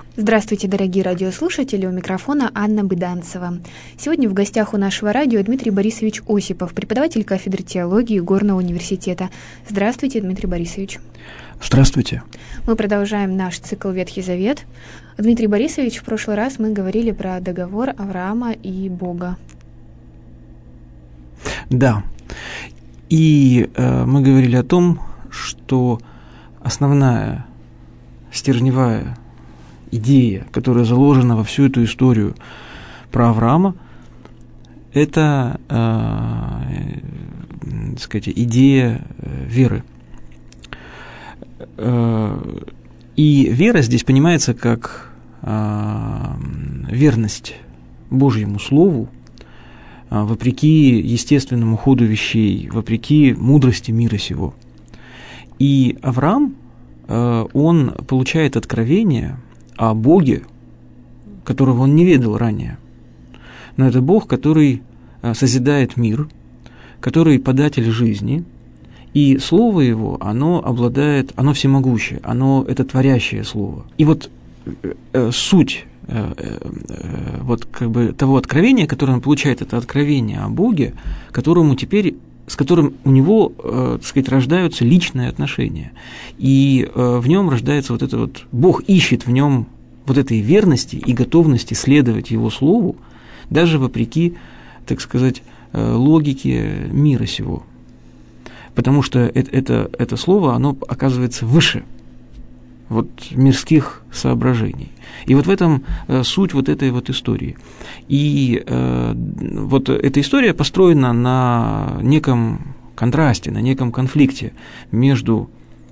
Здравствуйте, дорогие радиослушатели, у микрофона Анна Быданцева. Сегодня в гостях у нашего радио Дмитрий Борисович Осипов, преподаватель кафедры теологии Горного университета. Здравствуйте, Дмитрий Борисович. Здравствуйте. Мы продолжаем наш цикл «Ветхий Завет». Дмитрий Борисович, в прошлый раз мы говорили про договор Авраама и Бога. Да. И мы говорили о том, что основная стержневая идея, которая заложена во всю эту историю про Авраама, это, так сказать, идея веры. И вера здесь понимается как верность Божьему Слову, вопреки естественному ходу вещей, вопреки мудрости мира сего. И Авраам, он получает откровение о Боге, которого он не ведал ранее. Но это Бог, который созидает мир, который податель жизни, и Слово Его, оно всемогущее, это творящее Слово. И вот суть того откровения, которое он получает, это откровение о Боге, с которым у него, так сказать, рождаются личные отношения. И в нем рождается Бог ищет в нем этой верности и готовности следовать Его Слову, даже вопреки, так сказать, логике мира сего. Потому что это Слово, оно оказывается выше мирских соображений. И в этом суть этой истории. И эта история построена на неком контрасте, на неком конфликте между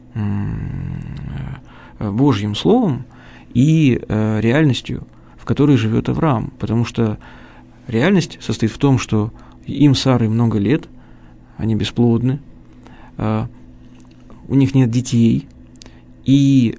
Божьим Словом и реальностью, в которой живет Авраам. Потому что реальность состоит в том, что им с Сарой много лет, они бесплодны, у них нет детей, и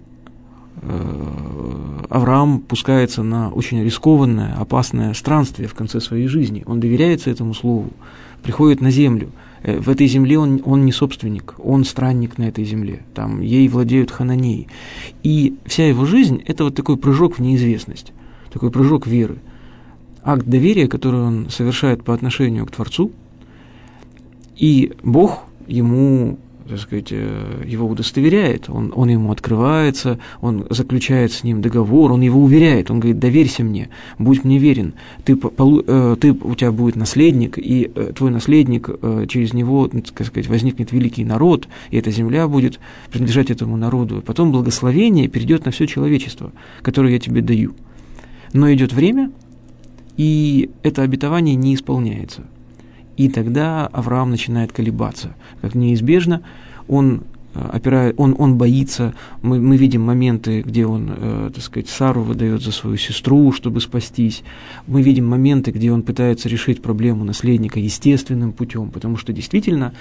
Авраам пускается на очень рискованное, опасное странствие в конце своей жизни. Он доверяется этому слову, приходит на землю. В этой земле он не собственник, он странник на этой земле. Там ей владеют хананеи. И вся его жизнь – это такой прыжок в неизвестность, такой прыжок веры. Акт доверия, который он совершает по отношению к Творцу, и Бог ему, так сказать, его удостоверяет, он ему открывается, он заключает с ним договор, он его уверяет, он говорит: доверься мне, будь мне верен, у тебя будет наследник, и твой наследник, через него, так сказать, возникнет великий народ, и эта земля будет принадлежать этому народу. Потом благословение перейдет на все человечество, которое я тебе даю. Но идет время, и это обетование не исполняется. И тогда Авраам начинает колебаться. Как неизбежно, он боится. Мы видим моменты, где он, так сказать, Сару выдает за свою сестру, чтобы спастись. Мы видим моменты, где он пытается решить проблему наследника естественным путем, потому что действительно,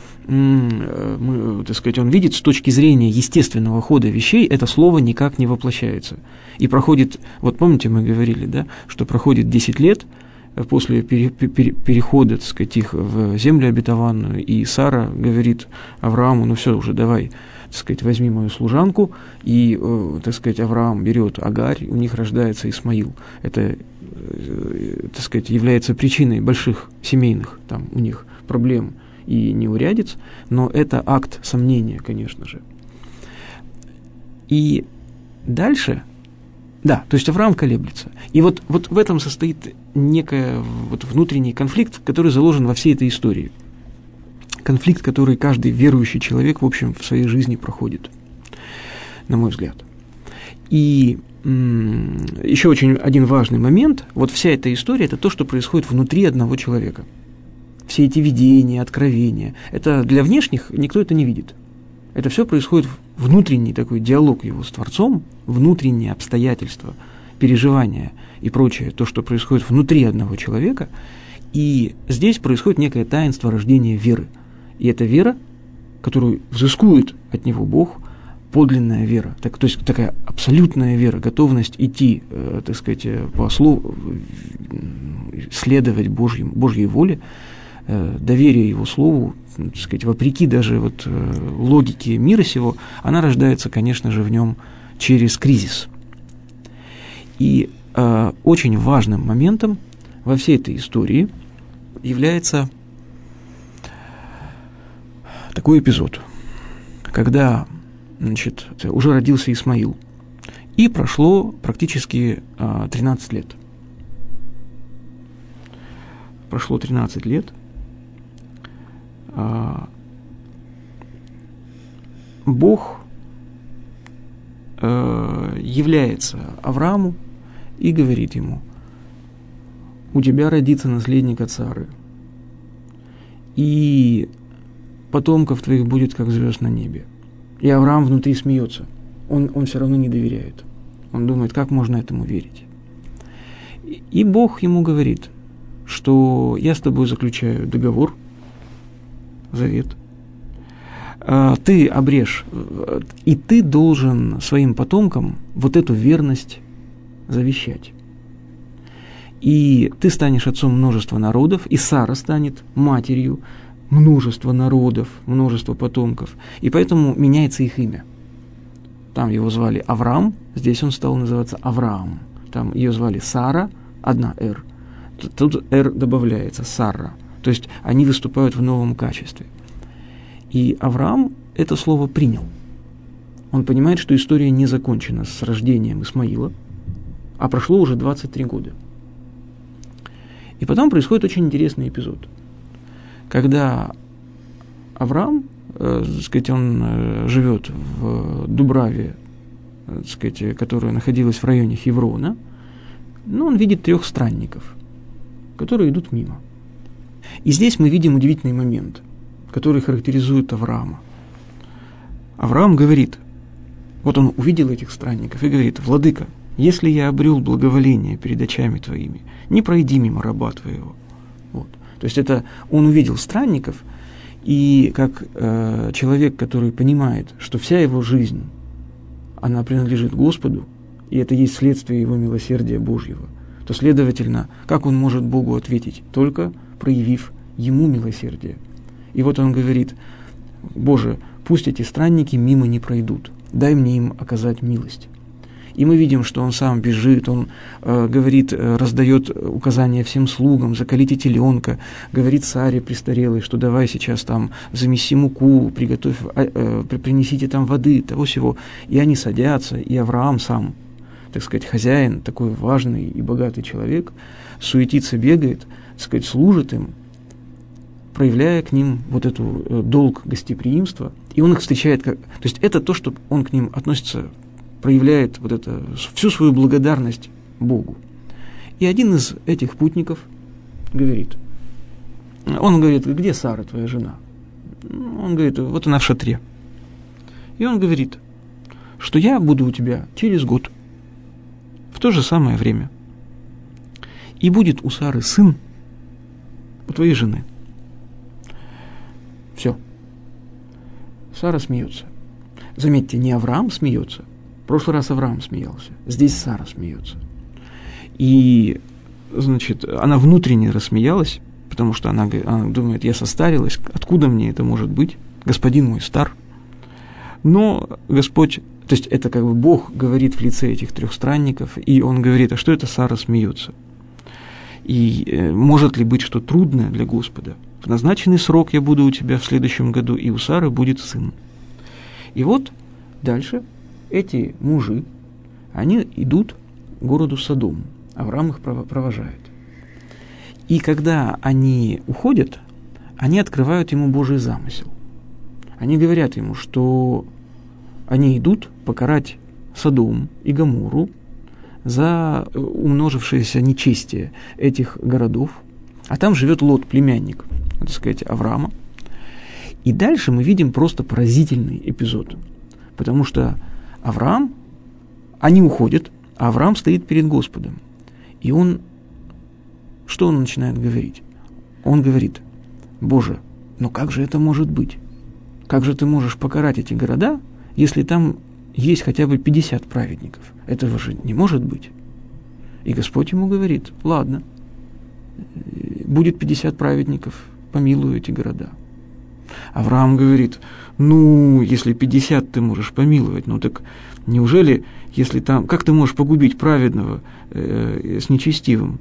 так сказать, он видит, с точки зрения естественного хода вещей, это слово никак не воплощается. И проходит, помните, мы говорили, да, что проходит 10 лет, после перехода, так сказать, их в землю обетованную, и Сара говорит Аврааму: все, уже давай, так сказать, возьми мою служанку, и, так сказать, Авраам берет Агарь, у них рождается Исмаил. Это, так сказать, является причиной больших семейных там у них проблем и неурядиц, но это акт сомнения, конечно же. И дальше... Да, то есть Авраам колеблется. И вот в этом состоит некий внутренний конфликт, который заложен во всей этой истории. Конфликт, который каждый верующий человек, в общем, в своей жизни проходит, на мой взгляд. И еще один важный момент. Вся эта история – это то, что происходит внутри одного человека. Все эти видения, откровения – это для внешних никто это не видит. Это все происходит внутренний такой диалог его с Творцом, внутренние обстоятельства, переживания и прочее, то, что происходит внутри одного человека. И здесь происходит некое таинство рождения веры. И эта вера, которую взыскует от него Бог, подлинная вера, то есть такая абсолютная вера, готовность идти, так сказать, по слову, следовать Божьей воле, доверие Его Слову, так сказать, вопреки даже логике мира сего, она рождается, конечно же, в нем через кризис. И очень важным моментом во всей этой истории является такой эпизод, когда, значит, уже родился Исмаил, и прошло практически 13 лет. Прошло 13 лет. Бог является Аврааму и говорит ему: у тебя родится наследник от Сары, и потомков твоих будет, как звезд на небе. И Авраам внутри смеется. Он все равно не доверяет. Он думает, как можно этому верить. И Бог ему говорит, что я с тобой заключаю договор, завет. Ты обрежь, и ты должен своим потомкам вот эту верность завещать. И ты станешь отцом множества народов, и Сара станет матерью множества народов, множества потомков. И поэтому меняется их имя. Там его звали Авраам, здесь он стал называться Авраам. Там ее звали Сара, одна «р». Тут «р» добавляется, Сара. То есть они выступают в новом качестве. И Авраам это слово принял. Он понимает, что история не закончена с рождением Исмаила, а прошло уже 23 года. И потом происходит очень интересный эпизод. Когда Авраам, он живет в Дубраве, которая находилась в районе Хеврона, он видит 3 странников, которые идут мимо. И здесь мы видим удивительный момент, который характеризует Авраама. Авраам говорит, вот он увидел этих странников и говорит: «Владыка, если я обрел благоволение перед очами твоими, не пройди мимо раба твоего». Вот. То есть это он увидел странников, и как человек, который понимает, что вся его жизнь, она принадлежит Господу, и это есть следствие его милосердия Божьего, то, следовательно, как он может Богу ответить? Только проявив ему милосердие. И вот он говорит: «Боже, пусть эти странники мимо не пройдут, дай мне им оказать милость». И мы видим, что он сам бежит, он говорит, раздает указания всем слугам: заколите теленка, говорит Саре престарелой, что давай сейчас там замеси муку, приготовь, принесите там воды, того всего. И они садятся, и Авраам сам, так сказать, хозяин, такой важный и богатый человек, суетится, бегает, так сказать, служит им, проявляя к ним вот эту долг гостеприимства, и он их встречает как... То есть это то, что он к ним относится, проявляет вот это, всю свою благодарность Богу. И один из этих путников говорит, он говорит: где Сара, твоя жена? Он говорит: вот она в шатре. И он говорит, что я буду у тебя через год, в то же самое время, и будет у Сары сын, у твоей жены. Все. Сара смеется. Заметьте, не Авраам смеется. В прошлый раз Авраам смеялся. Здесь Сара смеется. И, значит, она внутренне рассмеялась, потому что она думает: я состарилась, откуда мне это может быть? Господин мой стар. Но Господь, то есть это как бы Бог говорит в лице этих 3 странников, и он говорит: а что это Сара смеется? И может ли быть что трудное для Господа? В назначенный срок я буду у тебя в следующем году, и у Сары будет сын. И вот дальше эти мужи, они идут к городу Содом. Авраам их провожает. И когда они уходят, они открывают ему Божий замысел. Они говорят ему, что они идут покарать Содом и Гоморру за умножившееся нечестие этих городов. А там живет Лот, племянник, так сказать, Авраама. И дальше мы видим просто поразительный эпизод. Потому что Авраам, они уходят, а Авраам стоит перед Господом. И что он начинает говорить? Он говорит: Боже, но как же это может быть? Как же ты можешь покарать эти города, если там есть хотя бы 50 праведников? Этого же не может быть. И Господь ему говорит: ладно, будет 50 праведников, помилую эти города. Авраам говорит: ну, если 50 ты можешь помиловать, ну так неужели, если там, как ты можешь погубить праведного с нечестивым?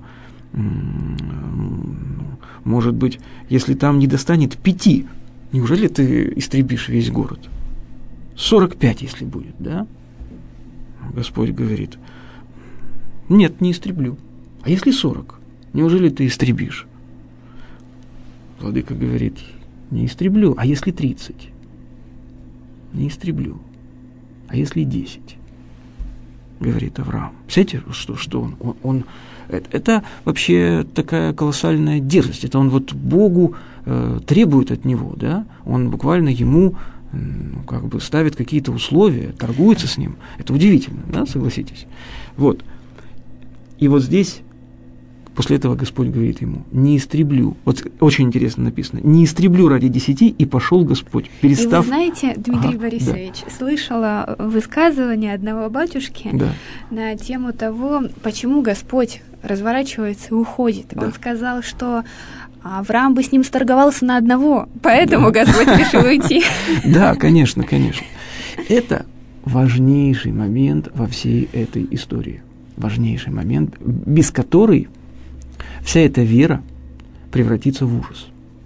Может быть, если там не достанет 5, неужели ты истребишь весь город? 45, если будет, да? Господь говорит: нет, не истреблю. А если 40? Неужели ты истребишь? Владыка говорит: не истреблю. А если 30? Не истреблю. А если 10? Говорит Авраам. Представляете, что он это вообще такая колоссальная дерзость. Это он вот Богу требует от него, да? Он буквально ему как бы ставит какие-то условия, торгуется с ним. Это удивительно, да, согласитесь? Вот. И вот здесь после этого Господь говорит ему: не истреблю. Вот очень интересно написано: не истреблю ради 10, и пошел Господь, перестав... И вы знаете, Дмитрий Борисович, да, слышала высказывание одного батюшки, да, на тему того, почему Господь разворачивается и уходит. Да. Он сказал, что Авраам бы с ним сторговался на одного, поэтому да, Господь решил уйти. Да, конечно, конечно. Это важнейший момент во всей этой истории. Важнейший момент, без которой вся эта вера превратится в ужас.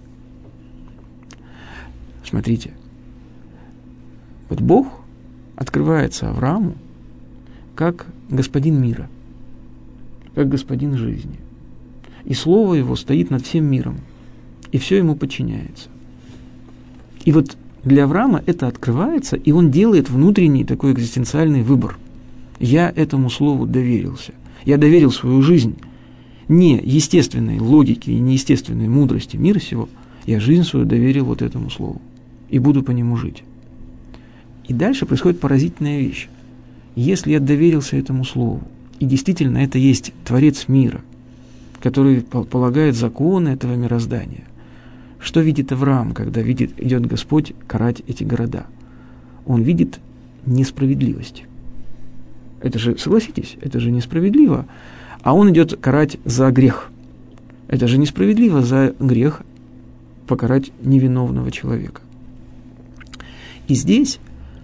Смотрите, вот Бог открывается Аврааму как господин мира, как господин жизни. И слово его стоит над всем миром, и все ему подчиняется. И вот для Авраама это открывается, и он делает внутренний такой экзистенциальный выбор. Я этому слову доверился. Я доверил свою жизнь не естественной логике и неестественной мудрости мира сего, я жизнь свою доверил вот этому слову и буду по нему жить. И дальше происходит поразительная вещь. Если я доверился этому слову, и действительно это есть Творец мира, который полагает законы этого мироздания, что видит Авраам, когда идет Господь карать эти города? Он видит несправедливость. Это же, согласитесь, это же несправедливо. А он идет карать за грех. Это же несправедливо за грех покарать невиновного человека. И здесь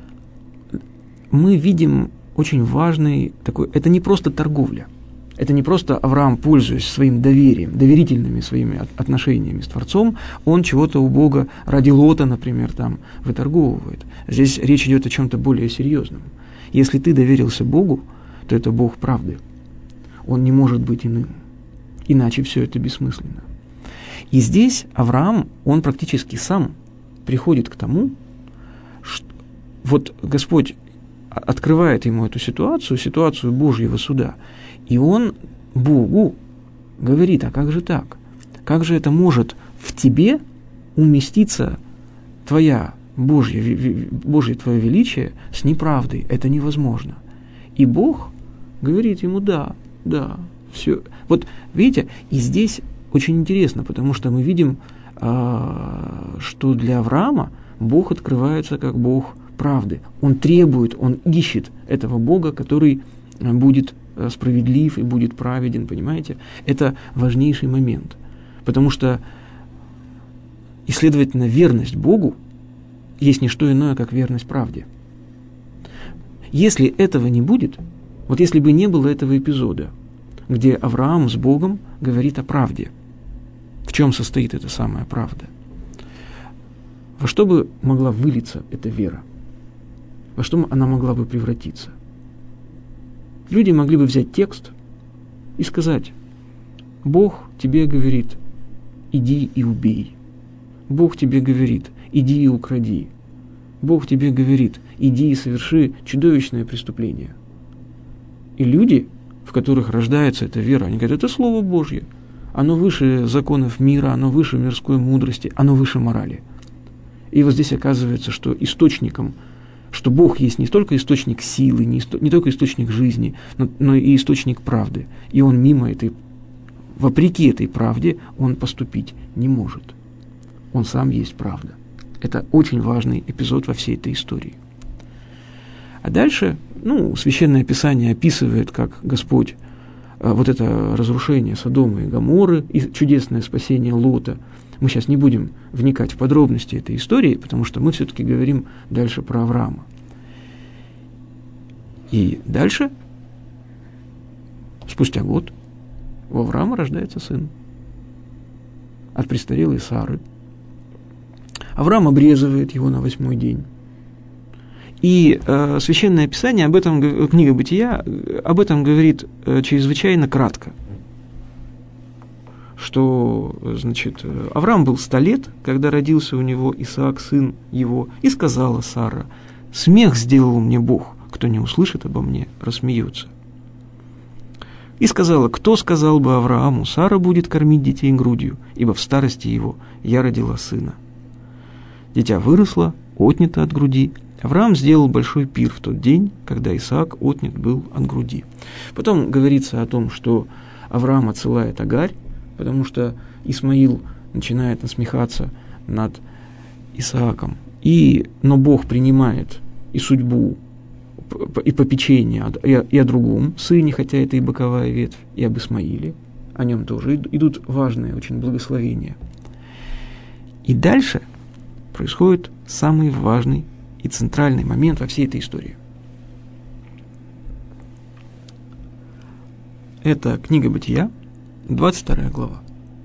мы видим очень важный такой... Это не просто торговля. Это не просто Авраам, пользуясь своим доверием, доверительными своими отношениями с Творцом, он чего-то у Бога ради Лота, например, там выторговывает. Здесь речь идет о чем-то более серьезном. Если ты доверился Богу, то это Бог правды. Он не может быть иным. Иначе все это бессмысленно. И здесь Авраам, он практически сам приходит к тому, что вот Господь открывает ему эту ситуацию Божьего суда, и он Богу говорит: а как же так? Как же это может в тебе уместиться твоя Божье твое величие с неправдой? Это невозможно. И Бог говорит ему: да, все. Вот видите, и здесь очень интересно, потому что мы видим, что для Авраама Бог открывается как Бог правды. Он требует, он ищет этого Бога, который будет справедлив и будет праведен, понимаете? Это важнейший момент, потому что, и, следовательно, верность Богу есть не что иное, как верность правде. Если этого не будет, вот если бы не было этого эпизода, где Авраам с Богом говорит о правде, в чем состоит эта самая правда? Во что бы могла вылиться эта вера? Во что она могла бы превратиться? Люди могли бы взять текст и сказать: Бог тебе говорит: иди и убей. Бог тебе говорит: иди и укради. Бог тебе говорит: иди и соверши чудовищное преступление. И люди, в которых рождается эта вера, они говорят: это Слово Божье. Оно выше законов мира, оно выше мирской мудрости, оно выше морали. И вот здесь оказывается, что источником, что Бог есть не только источник силы, не только источник жизни, но и источник правды. И Он вопреки этой правде, Он поступить не может. Он сам есть правда. Это очень важный эпизод во всей этой истории. А дальше, Священное Писание описывает, как Господь вот это разрушение Содома и Гоморры и чудесное спасение Лота Мы сейчас не будем вникать в подробности этой истории, потому что мы все-таки говорим дальше про Авраама. И дальше, спустя год, у Авраама рождается сын от престарелой Сары. Авраам обрезывает его на 8-й день. И Священное Писание об этом, книга Бытия, об этом говорит чрезвычайно кратко. Что, значит, Авраам был 100 лет, когда родился у него Исаак, сын его, и сказала Сара: «Смех сделал мне Бог, кто не услышит обо мне, рассмеется». И сказала: «Кто сказал бы Аврааму, Сара будет кормить детей грудью, ибо в старости его я родила сына». Дитя выросло, отнято от груди. Авраам сделал большой пир в тот день, когда Исаак отнят был от груди. Потом говорится о том, что Авраам отсылает Агарь, потому что Исмаил начинает насмехаться над Исааком. Но Бог принимает и судьбу, и попечение и о другом сыне, хотя это и боковая ветвь, и об Исмаиле. О нем тоже идут важные очень благословения. И дальше происходит самый важный и центральный момент во всей этой истории. Это книга Бытия, 22 глава.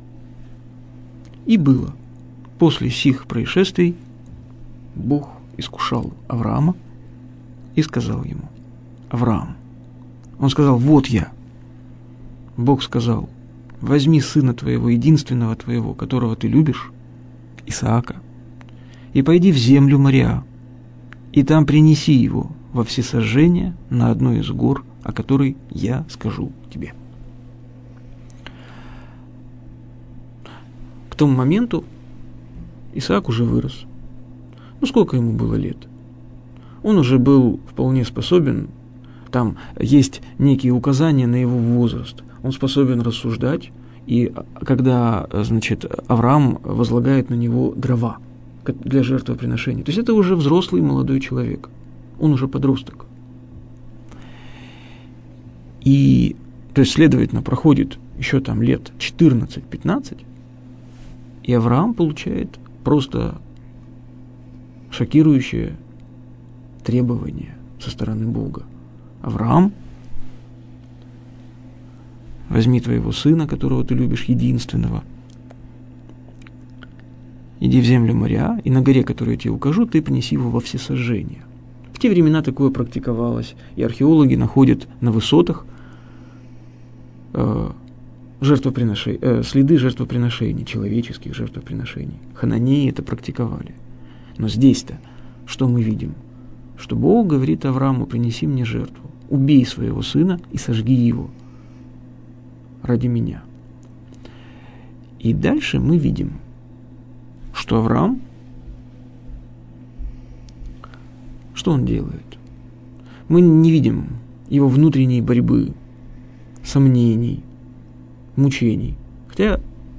«И было после сих происшествий, Бог искушал Авраама и сказал ему: Авраам. Он сказал: вот я. Бог сказал: возьми сына твоего, единственного твоего, которого ты любишь, Исаака, и пойди в землю Мориа, и там принеси его во всесожжение на одной из гор, о которой я скажу тебе». К тому моменту Исаак уже вырос. Сколько ему было лет? Он уже был вполне способен, там есть некие указания на его возраст. Он способен рассуждать, и когда, значит, Авраам возлагает на него дрова для жертвоприношения. То есть это уже взрослый молодой человек. Он уже подросток. И, то есть, следовательно, проходит еще там лет 14-15, и Авраам получает просто шокирующее требование со стороны Бога. Авраам, возьми твоего сына, которого ты любишь, единственного, иди в землю Мориа, и на горе, которую я тебе укажу, ты принеси его во всесожжение. В те времена такое практиковалось, и археологи находят на высотах следы жертвоприношений, человеческих жертвоприношений. Хананеи это практиковали. Но здесь-то что мы видим? Что Бог говорит Аврааму: принеси мне жертву, убей своего сына и сожги его ради меня. И дальше мы видим, что Авраам, что он делает? Мы не видим его внутренней борьбы, сомнений, мучений. Хотя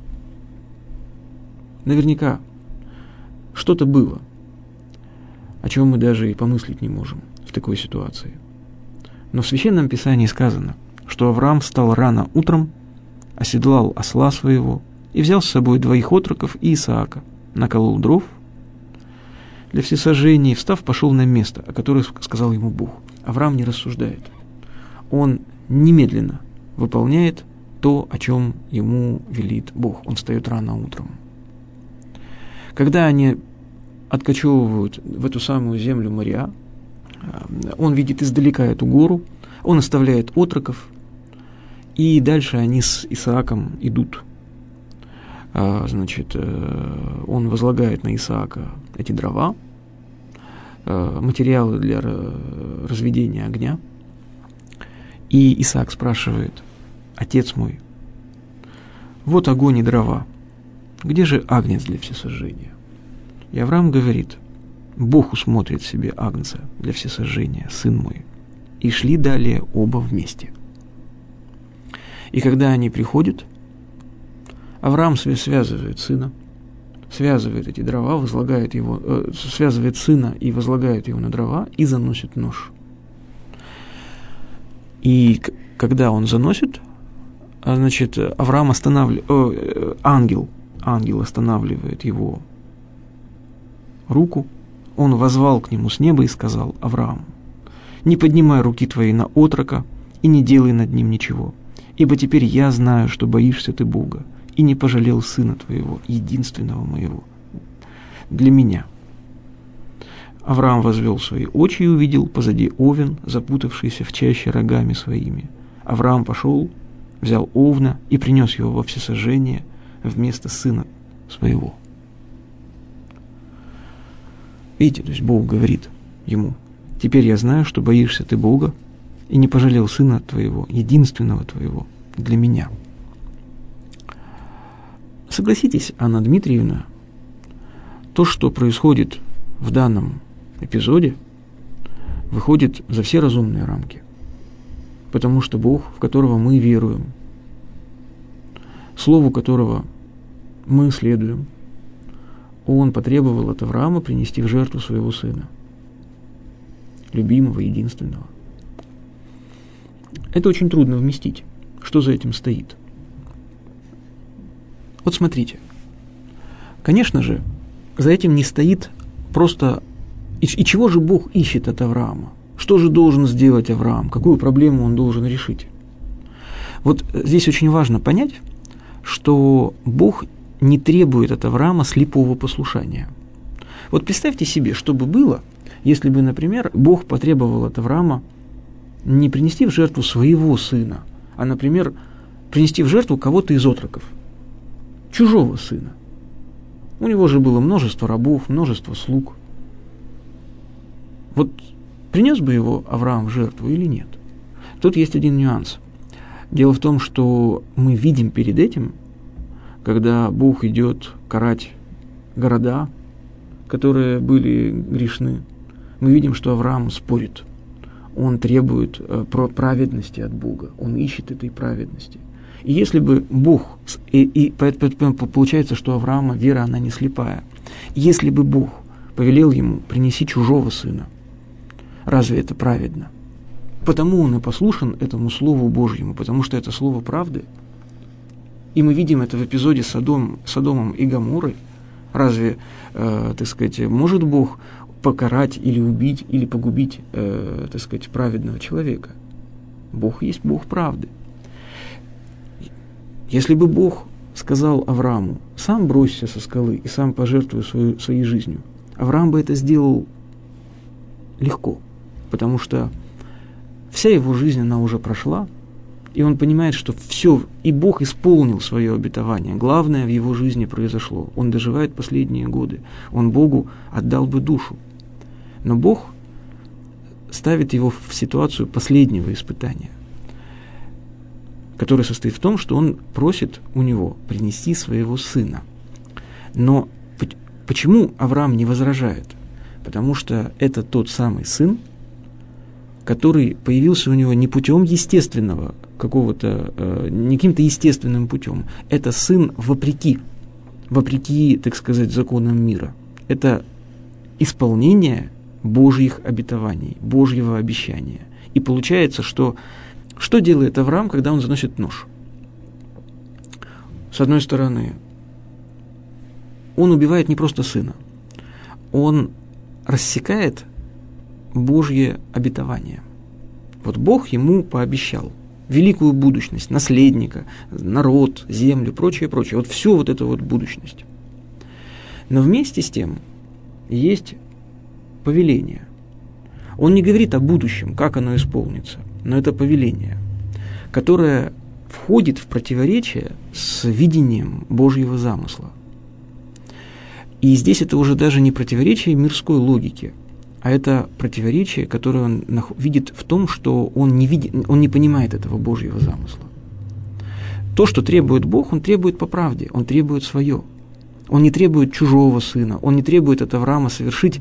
наверняка что-то было, о чем мы даже и помыслить не можем в такой ситуации. Но в Священном Писании сказано, что Авраам встал рано утром, оседлал осла своего и взял с собой 2 отроков и Исаака, наколол дров для всесожжения и, встав, пошел на место, о котором сказал ему Бог. Авраам не рассуждает. Он немедленно выполняет то, о чем ему велит Бог. Он встает рано утром. Когда они откачевывают в эту самую землю Мориа, он видит издалека эту гору, он оставляет отроков, и дальше они с Исааком идут. Значит, он возлагает на Исаака эти дрова, материалы для разведения огня, и Исаак спрашивает: отец мой, вот огонь и дрова, где же агнец для всесожжения? И Авраам говорит: Бог усмотрит себе агнца для всесожжения, сын мой. И шли далее оба вместе. И когда они приходят, Авраам связывает сына, связывает эти дрова, связывает сына и возлагает его на дрова и заносит нож. И когда он заносит, значит, Авраам ангел ангел останавливает его руку, он воззвал к нему с неба и сказал: Авраам, не поднимай руки твои на отрока и не делай над ним ничего, ибо теперь я знаю, что боишься ты Бога, и не пожалел сына твоего, единственного моего, для меня. Авраам возвел свои очи и увидел позади овен, запутавшийся в чаще рогами своими. Авраам пошел, взял овна и принес его во всесожжение вместо сына своего. Видите, то есть Бог говорит ему: теперь я знаю, что боишься ты Бога, и не пожалел сына твоего, единственного твоего, для меня. Согласитесь, Анна Дмитриевна, то, что происходит в данном эпизоде, выходит за все разумные рамки. Потому что Бог, в которого мы веруем, слову которого мы следуем, Он потребовал от Авраама принести в жертву своего сына, любимого, единственного. Это очень трудно вместить. Что за этим стоит? Вот смотрите. Конечно же, за этим не стоит просто... И чего же Бог ищет от Авраама? Что же должен сделать Авраам? Какую проблему он должен решить? Вот здесь очень важно понять, что Бог не требует от Авраама слепого послушания. Вот представьте себе, что бы было, если бы, например, Бог потребовал от Авраама не принести в жертву своего сына, а, например, принести в жертву кого-то из отроков, чужого сына. У него же было множество рабов, множество слуг. Вот принес бы его Авраам в жертву или нет? Тут есть один нюанс. Дело в том, что мы видим перед этим, когда Бог идет карать города, которые были грешны, мы видим, что Авраам спорит. Он требует праведности от Бога. Он ищет этой праведности. И если бы Бог, и поэтому получается, что у Авраама вера, она не слепая. Если бы Бог повелел ему: принеси чужого сына, разве это праведно? Потому он и послушен этому Слову Божьему, потому что это Слово правды. И мы видим это в эпизоде с Содомом и Гоморрой. Разве, может Бог покарать или убить, или погубить, праведного человека? Бог есть Бог правды. Если бы Бог сказал Аврааму: сам бросься со скалы и сам пожертвуй своей жизнью, Авраам бы это сделал легко, потому что вся его жизнь, она уже прошла, и он понимает, что все, и Бог исполнил свое обетование. Главное в его жизни произошло. Он доживает последние годы. Он Богу отдал бы душу. Но Бог ставит его в ситуацию последнего испытания, которое состоит в том, что он просит у него принести своего сына. Но почему Авраам не возражает? Потому что это тот самый сын, который появился у него не путем естественного, не каким-то естественным путем. Это сын вопреки, законам мира. Это исполнение Божьих обетований, Божьего обещания. И получается, что делает Авраам, когда он заносит нож? С одной стороны, он убивает не просто сына, он рассекает Божье обетование. Вот Бог ему пообещал великую будущность, наследника, народ, землю, прочее. Вот всю вот эту вот будущность. Но вместе с тем есть повеление. Он не говорит о будущем, как оно исполнится, но это повеление, которое входит в противоречие с видением Божьего замысла. И здесь это уже даже не противоречие мирской логике, а это противоречие, которое он видит в том, что он не понимает этого Божьего замысла. То, что требует Бог, он требует по правде, он требует свое. Он не требует чужого сына, он не требует от Авраама совершить,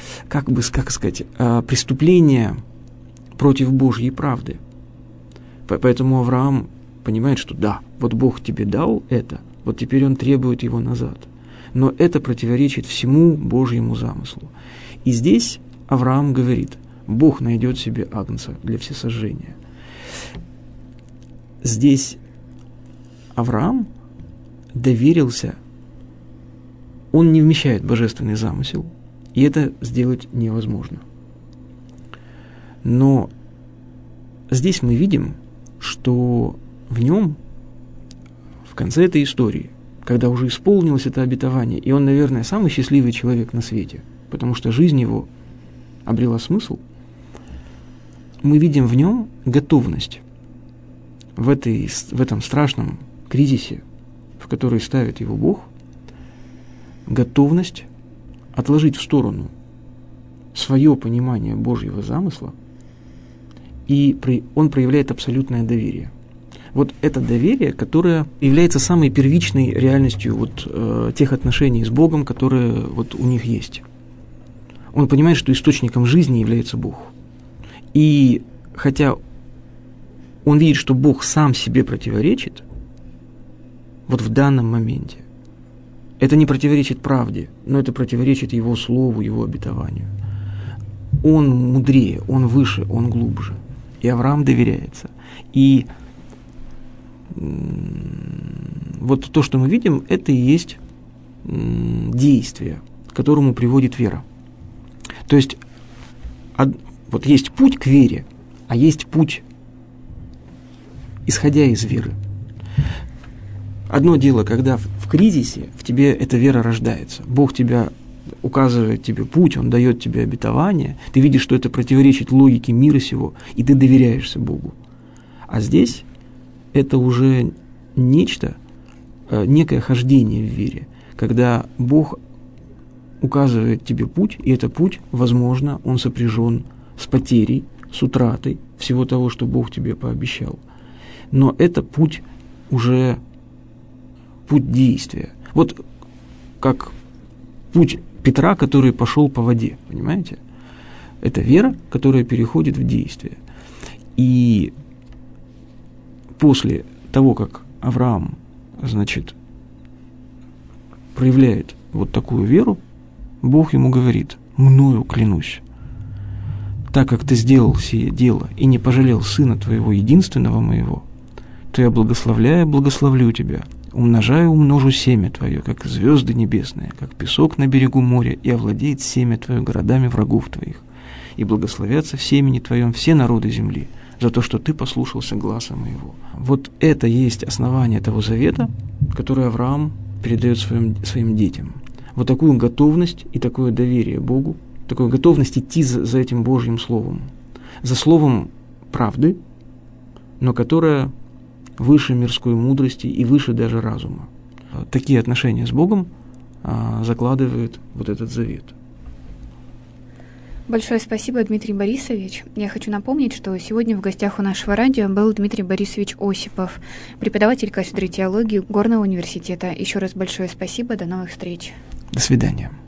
преступление против Божьей правды. Поэтому Авраам понимает, что да, вот Бог тебе дал это, вот теперь он требует его назад. Но это противоречит всему Божьему замыслу. И здесь Авраам говорит: Бог найдет себе агнца для всесожжения. Здесь Авраам доверился он не вмещает божественный замысел, и это сделать невозможно. Но здесь мы видим, что в нем, в конце этой истории, когда уже исполнилось это обетование, и он, наверное, самый счастливый человек на свете, потому что жизнь его обрела смысл, мы видим в нем готовность в этом страшном кризисе, в который ставит его Бог, готовность отложить в сторону свое понимание Божьего замысла, и он проявляет абсолютное доверие. Вот это доверие, которое является самой первичной реальностью тех отношений с Богом, которые у них есть. Он понимает, что источником жизни является Бог. И хотя он видит, что Бог сам себе противоречит, в данном моменте, это не противоречит правде, но это противоречит Его слову, Его обетованию. Он мудрее, он выше, он глубже. И Авраам доверяется. И то, что мы видим, это и есть действие, к которому приводит вера. То есть, есть путь к вере, а есть путь, исходя из веры. Одно дело, когда в кризисе в тебе эта вера рождается. Бог указывает тебе путь, Он дает тебе обетование, ты видишь, что это противоречит логике мира сего, и ты доверяешься Богу. А здесь это уже некое хождение в вере, когда Бог указывает тебе путь, и этот путь, возможно, он сопряжен с потерей, с утратой всего того, что Бог тебе пообещал. Но это путь уже путь действия. Как путь Петра, который пошел по воде, понимаете? Это вера, которая переходит в действие. И после того, как Авраам, проявляет такую веру, Бог ему говорит: «Мною клянусь, так как ты сделал сие дело и не пожалел сына твоего единственного моего, то я благословлю тебя, умножу семя твое, как звезды небесные, как песок на берегу моря, и овладеет семя твое городами врагов твоих, и благословятся в семени твоем все народы земли, за то, что ты послушался гласа моего». Это есть основание того завета, который Авраам передает своим детям. Такую готовность и такое доверие Богу, такую готовность идти за этим Божьим Словом, за Словом правды, но которое выше мирской мудрости и выше даже разума. Такие отношения с Богом закладывает этот завет. Большое спасибо, Дмитрий Борисович. Я хочу напомнить, что сегодня в гостях у нашего радио был Дмитрий Борисович Осипов, преподаватель кафедры теологии Горного университета. Еще раз большое спасибо, до новых встреч. До свидания.